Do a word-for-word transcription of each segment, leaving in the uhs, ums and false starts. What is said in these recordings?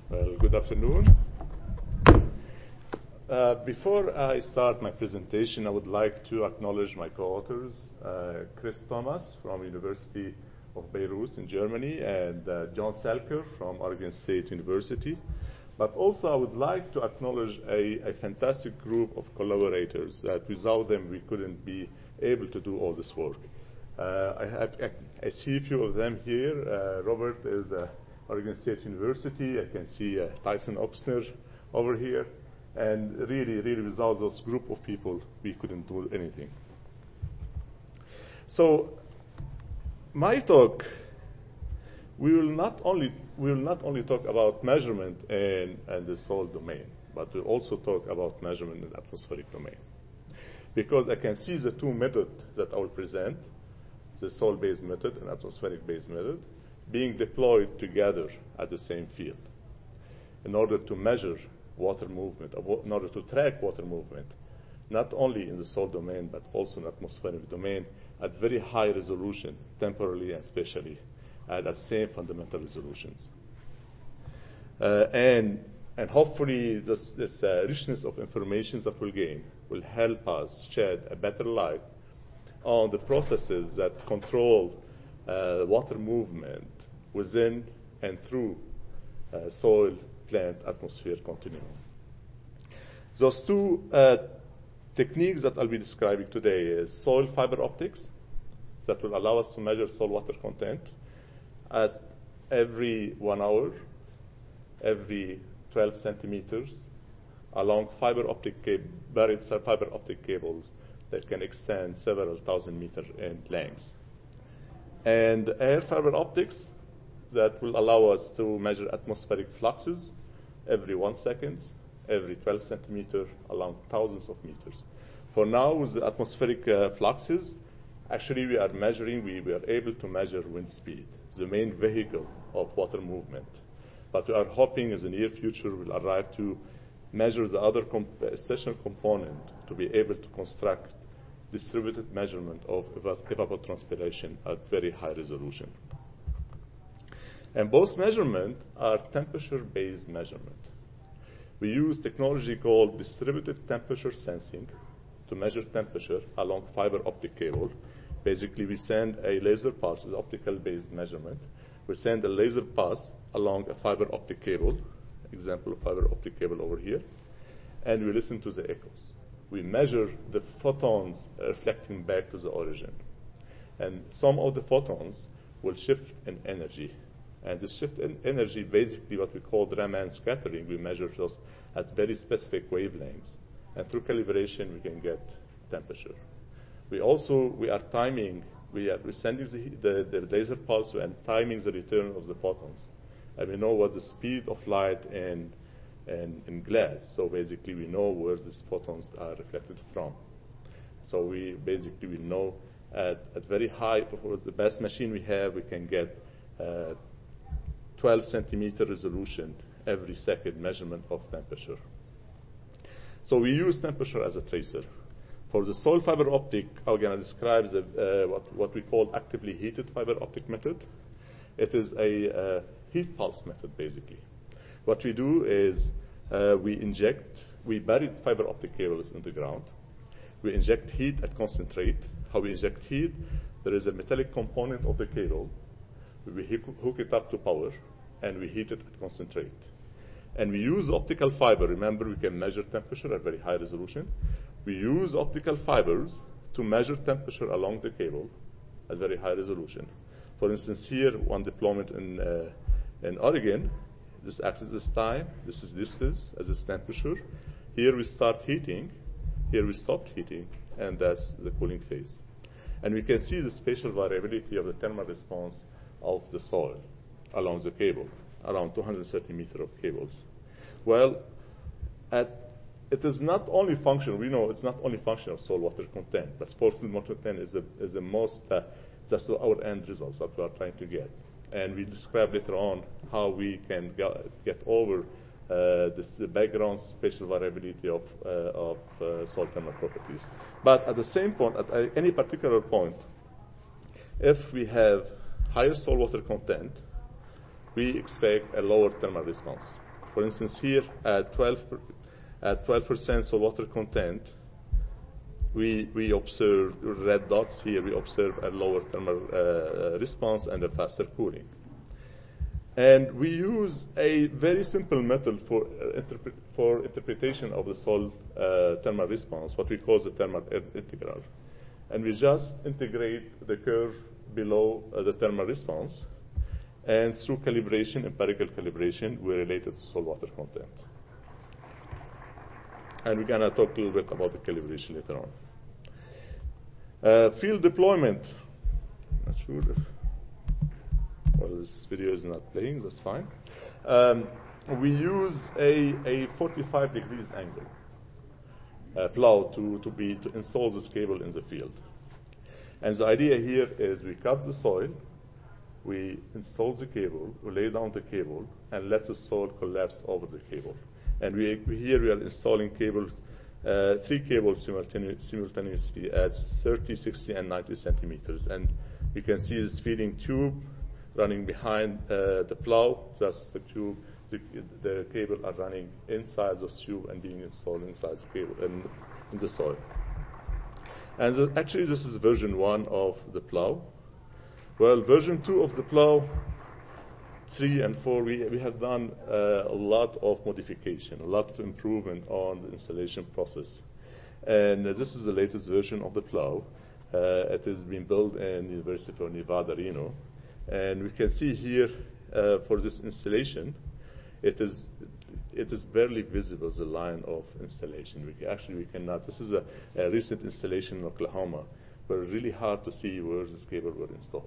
Well, good afternoon. Uh, before I start my presentation, I would like to acknowledge my co-authors, uh, Chris Thomas from University of Beirut in Germany and uh, John Salker from Oregon State University. But also I would like to acknowledge a, a fantastic group of collaborators that without them we couldn't be able to do all this work. Uh, I, have, I, I see a few of them here. Uh, Robert is uh, Oregon State University. I can see uh, Tyson Oxner over here. And really, really, without those group of people, we couldn't do anything. So, my talk, we will not only we will not only talk about measurement in, in the soil domain, but we'll also talk about measurement in the atmospheric domain, because I can see the two methods that I will present, the soil-based method and atmospheric-based method, being deployed together at the same field in order to measure water movement, in order to track water movement, not only in the soil domain, but also in the atmospheric domain at very high resolution, temporally and spatially, at the same fundamental resolutions. Uh, and, and hopefully this, this uh, richness of information that we'll gain will help us shed a better light on the processes that control uh, water movement within and through uh, soil plant atmosphere continuum. Those two uh, techniques that I'll be describing today is soil fiber optics that will allow us to measure soil water content at every one hour, every twelve centimeters, along fiber optic cab- buried fiber optic cables that can extend several thousand meters in length. And air fiber optics that will allow us to measure atmospheric fluxes every one second, every twelve centimeters, along thousands of meters. For now, with the atmospheric uh, fluxes, actually we are measuring, we, we are able to measure wind speed, the main vehicle of water movement. But we are hoping in the near future we'll arrive to measure the other comp- essential component to be able to construct distributed measurement of ev- evapotranspiration at very high resolution. And both measurements are temperature-based measurement. We use technology called distributed temperature sensing to measure temperature along fiber optic cable. Basically, we send a laser pulse, it's optical-based measurement. We send a laser pulse along a fiber optic cable, example of fiber optic cable over here, and we listen to the echoes. We measure the photons reflecting back to the origin. And some of the photons will shift in energy. And the shift in energy, basically what we call Raman scattering, we measure those at very specific wavelengths. And through calibration, we can get temperature. We also, we are timing, we are we're sending the, the, the laser pulse and timing the return of the photons. And we know what the speed of light in, in, in glass. So basically, we know where these photons are reflected from. So we basically, we know at, at very high, for the best machine we have, we can get uh, twelve centimeter resolution every second measurement of temperature. So we use temperature as a tracer. For the soil fiber optic, I'm going to describe the, uh, what, what we call actively heated fiber optic method. It is a uh, heat pulse method, basically. What we do is uh, we inject, we bury fiber optic cables in the ground. We inject heat at concentrate. How we inject heat, there is a metallic component of the cable. We hook it up to power, and we heat it at concentrate. And we use optical fiber. Remember, we can measure temperature at very high resolution. We use optical fibers to measure temperature along the cable at very high resolution. For instance, here, one deployment in, uh, in Oregon, this axis is time, this is distance, as is temperature. Here we start heating, here we stop heating, and that's the cooling phase. And we can see the spatial variability of the thermal response of the soil along the cable, around two hundred thirty meters of cables. Well, at, it is not only function, we know it's not only function of soil water content, but soil water content is the, is the most, uh, that's our end results that we are trying to get. And we describe later on how we can get, get over uh, this the background spatial variability of, uh, of uh, soil thermal properties. But at the same point, at any particular point, if we have higher soil water content, we expect a lower thermal response. For instance, here at twelve per, at twelve percent saltwater content, we we observe red dots here. We observe a lower thermal uh, response and a faster cooling. And we use a very simple method for uh, interpret, for interpretation of the salt uh, thermal response, what we call the thermal integral. And we just integrate the curve below uh, the thermal response, and through calibration, empirical calibration, we relate it to saltwater content. And we're going to talk a little bit about the calibration later on. Uh, field deployment. Not sure if, well, this video is not playing, that's fine. Um, we use a, a forty-five degrees angle uh, plow to, to, be, to install this cable in the field. And the idea here is we cut the soil, we install the cable, we lay down the cable, and let the soil collapse over the cable. And we, we here we are installing cables, uh, three cables simultane simultaneously at thirty, sixty, and ninety centimeters. And you can see this feeding tube running behind uh, the plow. That's the tube. The, the cable are running inside the tube and being installed inside the cable in, in the soil. And the, actually, this is version one of the plow. Well, version two of the plow, three and four, we, we have done uh, a lot of modification, a lot of improvement on the installation process. And uh, this is the latest version of the plow. Uh, it is being built in the University of Nevada, Reno. And we can see here uh, for this installation, it is it is barely visible, the line of installation. We actually, we cannot. This is a, a recent installation in Oklahoma, but really hard to see where this cable were installed.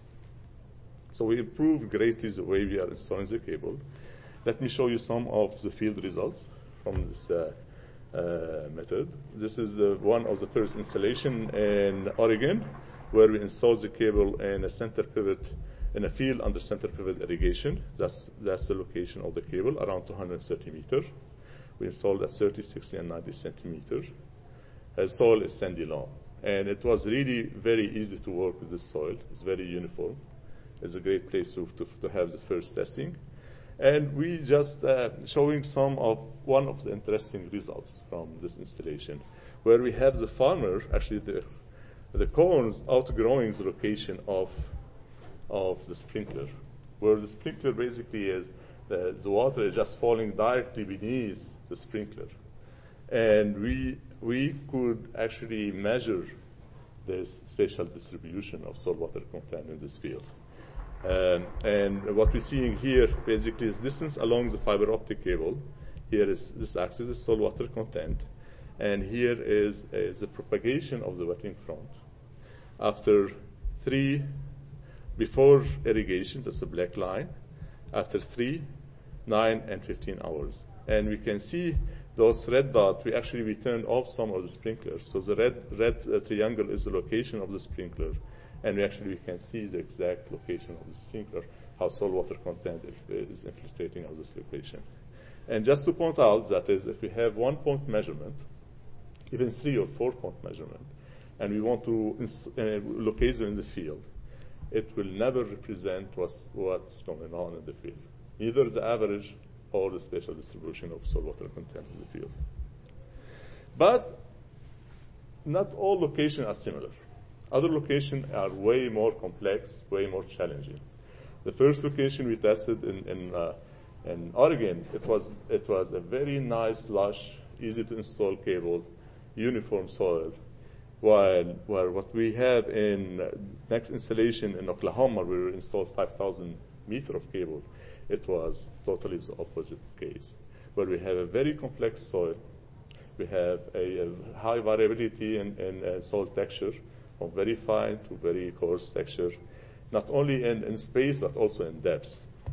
So we improved greatly the way we are installing the cable. Let me show you some of the field results from this uh, uh, method. This is uh, one of the first installation in Oregon, where we installed the cable in a center pivot, in a field under center pivot irrigation. That's, that's the location of the cable, around two hundred thirty meters. We installed at thirty, sixty, and ninety centimeters. The soil is sandy loam. And it was really very easy to work with this soil. It's very uniform. It's a great place to, to, to have the first testing. And we just uh, showing some of one of the interesting results from this installation, where we have the farmer, actually the, the cones outgrowing the location of, of the sprinkler, where the sprinkler basically is, the, the water is just falling directly beneath the sprinkler. And we, we could actually measure this spatial distribution of saltwater content in this field. Um, and what we're seeing here basically is distance along the fiber optic cable. Here is this axis is saltwater content, and here is, is the propagation of the wetting front. After three, before irrigation, that's a black line. After three, nine, and fifteen hours. And we can see those red dots, we actually we turned off some of the sprinklers. So the red, red uh, triangle is the location of the sprinkler. And we actually we can see the exact location of the sprinkler, how saltwater content is, is infiltrating of this location. And just to point out that is, if we have one point measurement, even three or four point measurement, and we want to uh, locate them in the field, it will never represent what's, what's going on in the field, either the average or the spatial distribution of saltwater content in the field. But not all locations are similar. Other locations are way more complex, way more challenging. The first location we tested in, in, uh, in Oregon, it was, it was a very nice, lush, easy to install cable, uniform soil, while, while what we have in uh, next installation in Oklahoma, where we installed five thousand meters of cable, it was totally the opposite case, where we have a very complex soil, we have a, a high variability in, in uh, soil texture, from very fine to very coarse texture, not only in, in space but also in depth.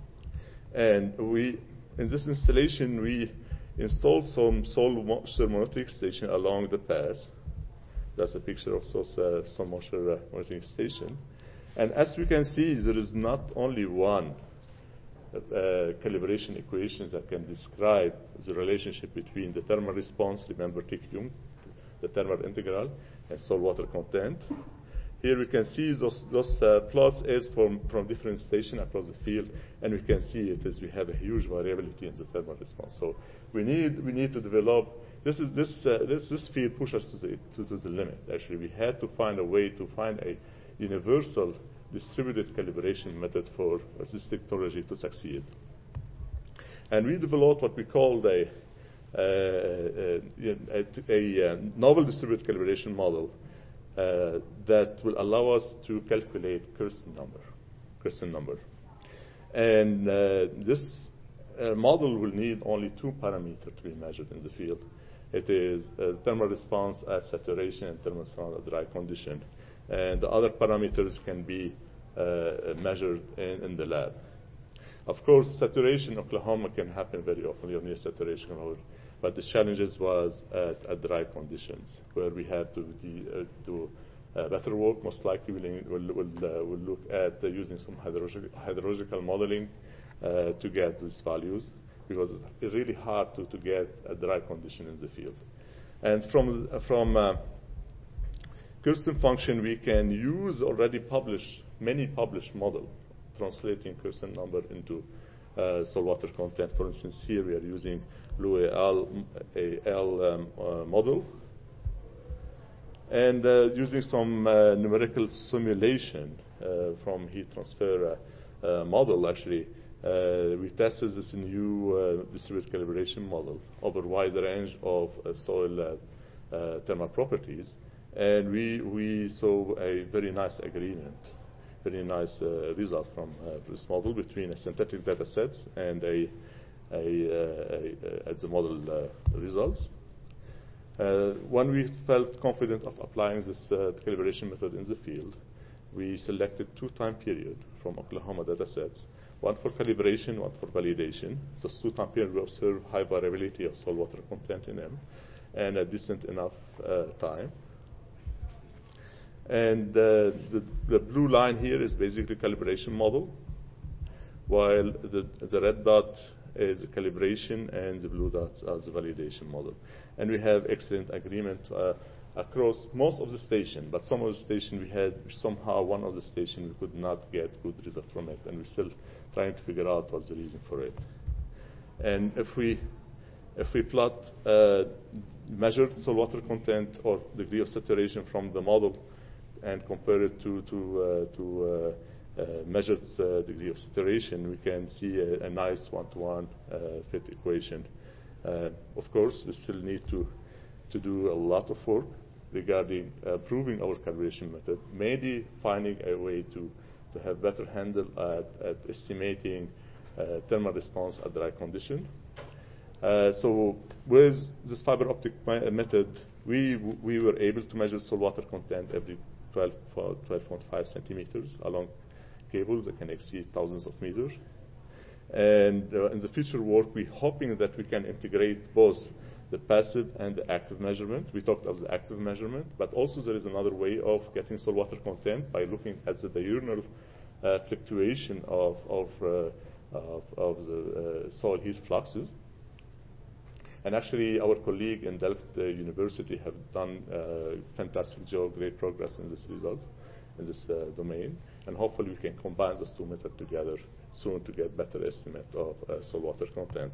And we, in this installation, we installed some soil thermometric station along the path. That's a picture of soil uh, moisture uh, monitoring station. And as we can see, there is not only one uh, calibration equation that can describe the relationship between the thermal response, remember T Q, the thermal integral, and saltwater content. Here we can see those, those uh, plots is from, from different stations across the field, and we can see it is we have a huge variability in the thermal response. So we need we need to develop this is this uh, this this field pushes us to the to, to the limit. Actually, we had to find a way to find a universal distributed calibration method for this technology to succeed. And we developed what we called a uh, a, a, a novel distributed calibration model. Uh, that will allow us to calculate Kirsten number, Kirsten number, and uh, this uh, model will need only two parameters to be measured in the field. It is uh, thermal response at saturation and thermal response at dry condition, and the other parameters can be uh, measured in, in the lab. Of course, saturation in Oklahoma can happen very often, near saturation mode. But the challenges was at, at dry conditions, where we had to de, uh, do uh, better work. Most likely, we'll, we'll, we'll, uh, we'll look at uh, using some hydrological, hydrological modeling uh, to get these values, because it's really hard to, to get a dry condition in the field. And from from uh, Kirsten function, we can use already published many published model translating Kirsten number into uh, saltwater content. For instance, here we are using Lou et al. A L um, uh, model, and uh, using some uh, numerical simulation uh, from heat transfer uh, uh, model. Actually, uh, we tested this new uh, distributed calibration model over a wide range of uh, soil uh, uh, thermal properties, and we we saw a very nice agreement, very nice uh, result from uh, this model between a synthetic data sets and a A, uh, a, a, the model uh, results. Uh, when we felt confident of applying this uh, calibration method in the field, we selected two time periods from Oklahoma data sets, one for calibration, one for validation. So two time periods we observe high variability of saltwater content in them, and a decent enough uh, time. And uh, the, the blue line here is basically calibration model, while the, the red dot is the calibration and the blue dots are the validation model. And we have excellent agreement uh, across most of the station, but some of the station we had somehow one of the station we could not get good result from it, and we're still trying to figure out what's the reason for it. And if we if we plot uh, measured saltwater content or degree of saturation from the model and compare it to to uh, to uh, Uh, measured uh, degree of saturation, we can see a, a nice one-to-one uh, fit equation. Uh, of course, we still need to to do a lot of work regarding uh, proving our calibration method, maybe finding a way to to have better handle at, at estimating uh, thermal response at dry condition. Uh, so with this fiber optic method, we we were able to measure saltwater content every twelve point five centimeters along cables that can exceed thousands of meters. And uh, in the future work, we're hoping that we can integrate both the passive and the active measurement. We talked of the active measurement, but also there is another way of getting saltwater content by looking at the diurnal uh, fluctuation of, of, uh, of, of the uh, soil heat fluxes. And actually, our colleague in Delft uh, University have done a fantastic job, great progress in this result, in this uh, domain. And hopefully we can combine those two methods together soon to get better estimate of uh, saltwater content.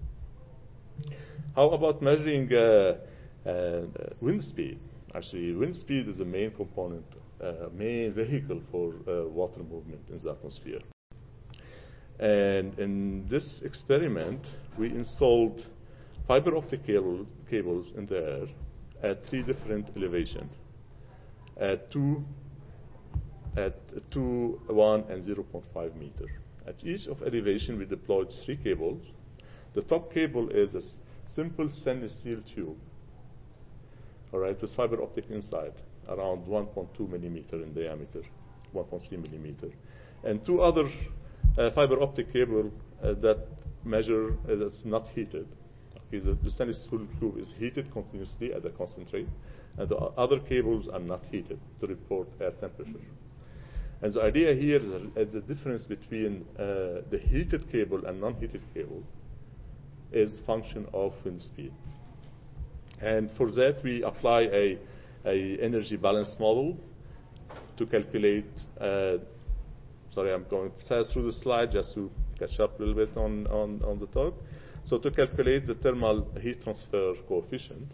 How about measuring uh, uh, wind speed? Actually, wind speed is the main component, uh, main vehicle for uh, water movement in the atmosphere. And in this experiment, we installed fiber optic cable, cables in the air at three different elevations, at two, at two, one, and zero point five meter. At each of elevation, we deployed three cables. The top cable is a s- simple stainless steel tube, all right, with fiber optic inside, around one point two millimeter in diameter, one point three millimeter, and two other uh, fiber optic cable uh, that measure uh, that's not heated. Okay, the, the stainless steel tube is heated continuously at a concentrate, and the o- other cables are not heated to report air temperature. And the idea here is that the difference between uh, the heated cable and non-heated cable is function of wind speed. And for that, we apply a, a energy balance model to calculate, uh, sorry, I'm going fast through the slide just to catch up a little bit on, on, on the talk. So to calculate the thermal heat transfer coefficient,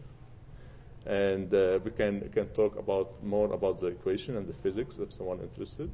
and uh, we can, can talk about more about the equation and the physics if someone interested.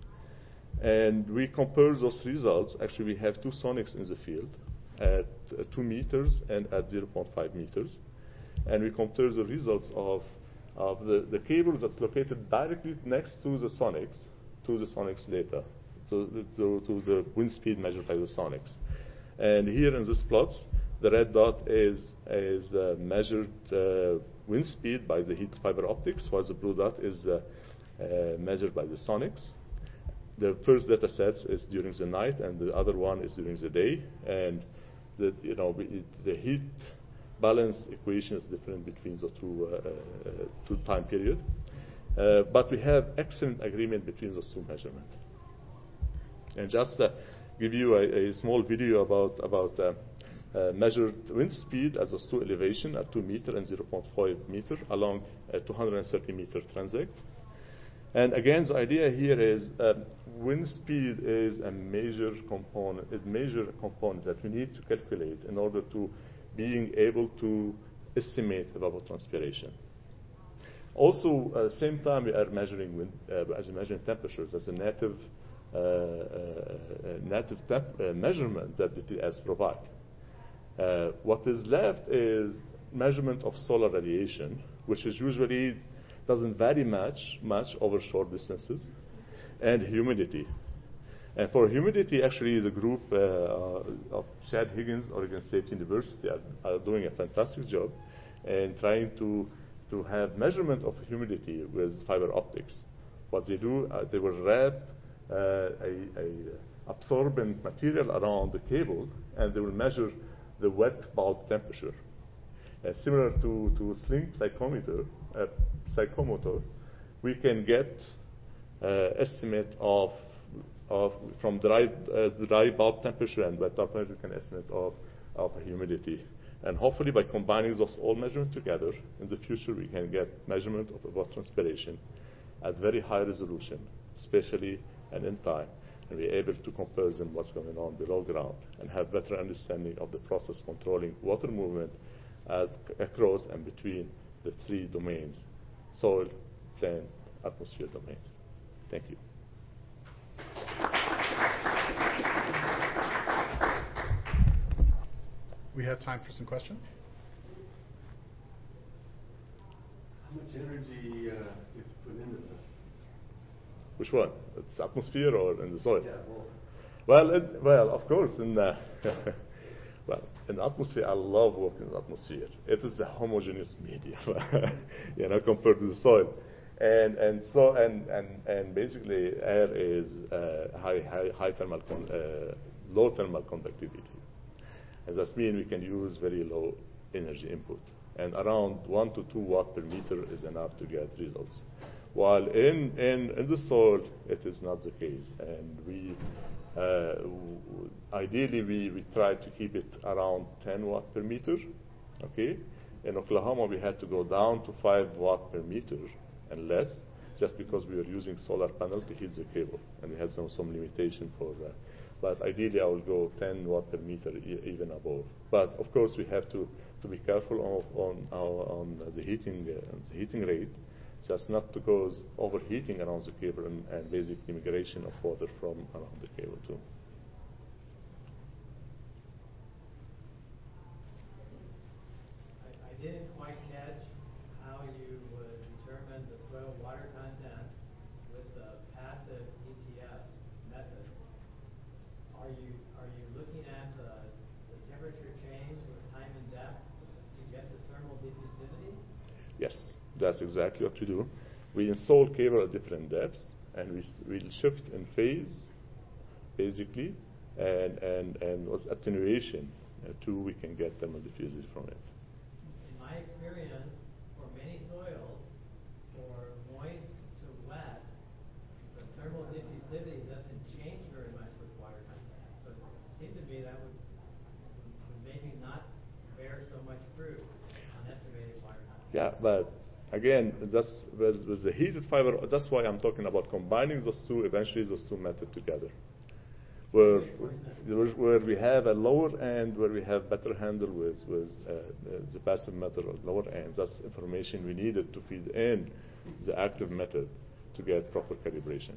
And we compare those results. Actually, we have two sonics in the field at uh, two meters and at zero point five meters. And we compare the results of, of the, the cable that's located directly next to the sonics, to the sonics data, to, to, to the wind speed measured by the sonics. And here in this plots, the red dot is, is uh, measured uh, wind speed by the heat fiber optics, while the blue dot is uh, uh, measured by the sonics. The first data sets is during the night, and the other one is during the day. And the, you know, it, the heat balance equation is different between the two, uh, uh, two time period. Uh, but we have excellent agreement between those two measurements. And just uh, give you a, a small video about, about uh, uh, measured wind speed at those two elevation at two meter and zero point five meter along a two hundred thirty meter transect. And again, the idea here is uh, wind speed is a major component, a major component that we need to calculate in order to being able to estimate evapotranspiration. Also, at the same time, we are measuring wind, uh, as measuring temperatures as a native, uh, uh, native temp uh, measurement that the T S provide. Uh, what is left is measurement of solar radiation, which is usually doesn't vary much, much over short distances, and humidity. And for humidity, actually, the group uh, of Chad Higgins, Oregon State University, are, are doing a fantastic job in trying to, to have measurement of humidity with fiber optics. What they do, uh, they will wrap uh, a, a absorbent material around the cable, and they will measure the wet bulb temperature. Uh, similar to, to sling psychometer, uh, psychomotor, we can get uh, estimate of of from dry uh, dry bulb temperature and wet bulb temperature, we can estimate of of humidity. And hopefully, by combining those all measurements together, in the future we can get measurement of evapotranspiration at very high resolution, spatially and in time, and be able to compare them what's going on below ground and have better understanding of the process controlling water movement at, across and between the three domains: soil, plant, atmosphere domains. Thank you. We have time for some questions. How much energy uh, do you put into this? Which one? It's atmosphere or in the soil? Yeah, well, Well, it, well, of course, in the well, in the atmosphere, I love working in the atmosphere. It is a homogeneous medium, you know, compared to the soil, and and so and and and basically, air is uh, high high high thermal con uh, low thermal conductivity, and that means we can use very low energy input, and around one to two watt per meter is enough to get results. While in, in, in the soil, it is not the case. And we, uh, w ideally, we, we try to keep it around ten watt per meter. Okay? In Oklahoma, we had to go down to five watt per meter and less, just because we were using solar panel to heat the cable. And we had some, some limitation for that. But ideally, I will go ten watt per meter, e even above. But of course, we have to, to be careful of, on, our, on the heating, uh, the heating rate, just not to cause overheating around the cable and, and basic migration of water from around the cable too. I, I didn't quite catch how you would determine the soil water content with the passive E T S method. Are you are you looking at the, the temperature change with time and depth to get the thermal diffusivity? Yes. That's exactly what we do. We install cable at different depths, and we we'll shift in phase, basically, and and and with attenuation uh, too, we can get thermal diffusivity from it. In my experience, for many soils, for moist to wet, the thermal diffusivity doesn't change very much with water contact. So it seemed to me that would, would maybe not bear so much fruit on estimated water contact. Yeah, but again, that's with, with the heated fiber. That's why I'm talking about combining those two. Eventually, those two methods together, where where we have a lower end, where we have better handle with with uh, the passive method or lower end. That's information we needed to feed in the active method to get proper calibration.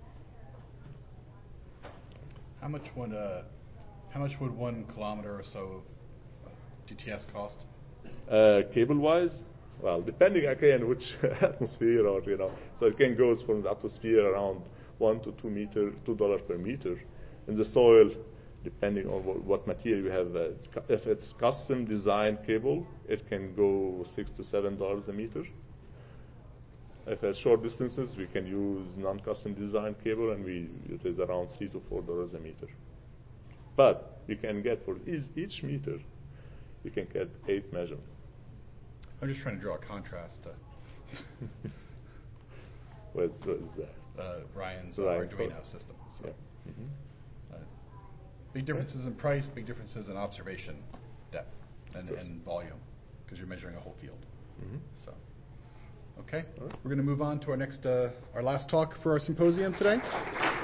How much would uh, how much would one kilometer or so of D T S cost? Uh, cable-wise, well, depending again which atmosphere, or you know, so it can go from the atmosphere around one to two meter, two dollars per meter. In the soil, depending on what, what material you have, uh, if it's custom design cable, it can go six to seven dollars a meter. If it's short distances, we can use non-custom design cable, and we it is around three to four dollars a meter. But you can get for each, each meter, you can get eight measurements. I'm just trying to draw a contrast to What's, what is that? uh, Ryan's uh, Ryan's Arduino solar. system. So, Yeah. Mhm. uh, big differences in price, big differences in observation depth and, Of course. and volume, because you're measuring a whole field. Mhm. So, okay, All right. we're going to move on to our next, uh, our last talk for our symposium today.